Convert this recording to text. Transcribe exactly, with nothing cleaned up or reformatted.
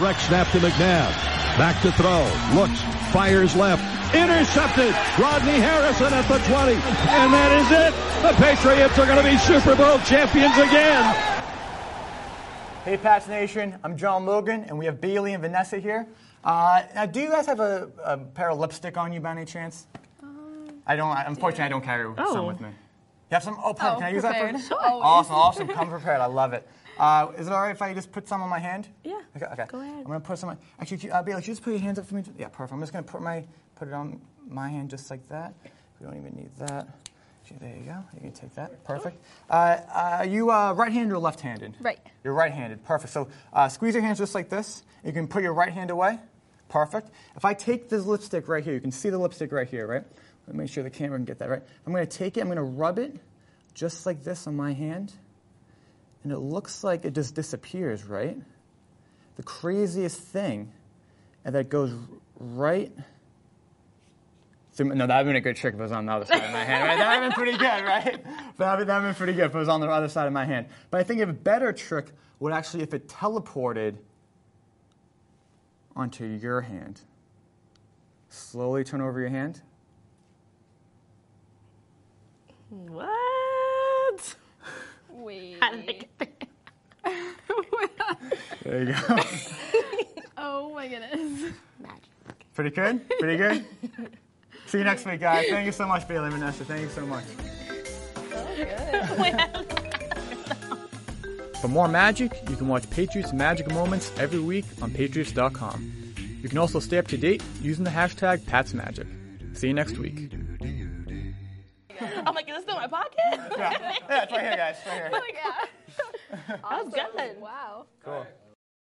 Direct snap to McNabb. Back to throw. Looks. Fires left. Intercepted. Rodney Harrison at the twenty. And that is it. The Patriots are going to be Super Bowl champions again. Hey, Pats Nation. I'm John Logan, and we have Bailey and Vanessa here. Uh, now, do you guys have a, a pair of lipstick on you by any chance? Um, I don't. Unfortunately, I don't carry oh. some with me. You have some? Oh, perfect. Oh, Can I use prepared. that for you? Always. Awesome, awesome. Come prepared. I love it. Uh, is it all right if I just put some on my hand? Yeah. Okay. okay. Go ahead. I'm gonna put some. Actually, uh, Bailey, could you just put your hands up for me? Yeah, perfect. I'm just gonna put my put it on my hand just like that. We don't even need that. There you go. You can take that. Perfect. Uh, are you uh, right-handed or left-handed? Right. You're right-handed. Perfect. So uh, squeeze your hands just like this. You can put your right hand away. Perfect. If I take this lipstick right here, you can see the lipstick right here, right? Let me make sure the camera can get that right. I'm going to take it. I'm going to rub it just like this on my hand. And it looks like it just disappears, right? The craziest thing, and that goes right... No, that would have been a good trick if it was on the other side of my hand, right? That would have been pretty good, right? That would have been pretty good if it was on the other side of my hand. But I think a better trick would actually if it teleported onto your hand. Slowly turn over your hand. What? Wait. How did I get there? There you go. Oh my goodness. Magic. Pretty good? Pretty good? See you next week, guys. Thank you so much, Bailey and Vanessa. Thank you so much. For more magic, you can watch Patriots Magic Moments every week on Patriots dot com. You can also stay up to date using the hashtag PatsMagic. See you next week. I'm like, is this still my podcast? Yeah, yeah, it's right here, guys. Right here. Like, yeah. That was good. Wow. Cool.